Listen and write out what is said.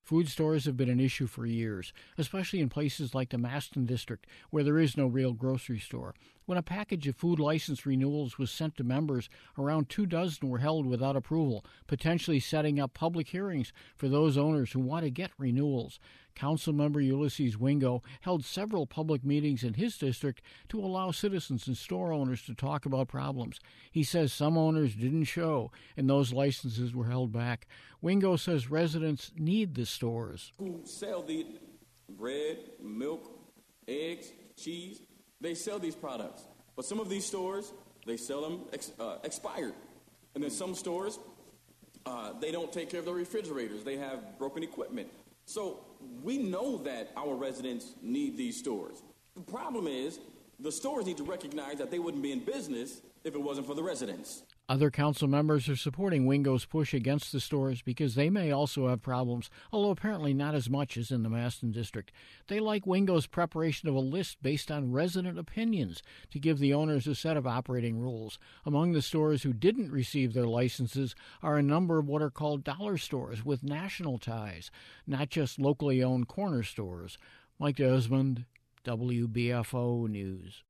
Food stores have been an issue for years, especially in places like the Maston District, where there is no real grocery store. When a package of food license renewals was sent to members, around 24 were held without approval, potentially setting up public hearings for those owners who want to get renewals. Councilmember Ulysses Wingo held several public meetings in his district to allow citizens and store owners to talk about problems. He says some owners didn't show, and those licenses were held back. Wingo says residents need the stores. Who sell the bread, milk, eggs, cheese, they sell these products. But some of these stores, they sell them expired. And then some stores, they don't take care of the refrigerators. They have broken equipment. So we know that our residents need these stores. The problem is the stores need to recognize that they wouldn't be in business if it wasn't for the residents. Other council members are supporting Wingo's push against the stores because they may also have problems, although apparently not as much as in the Maston District. They like Wingo's preparation of a list based on resident opinions to give the owners a set of operating rules. Among the stores who didn't receive their licenses are a number of what are called dollar stores with national ties, not just locally owned corner stores. Mike Desmond, WBFO News.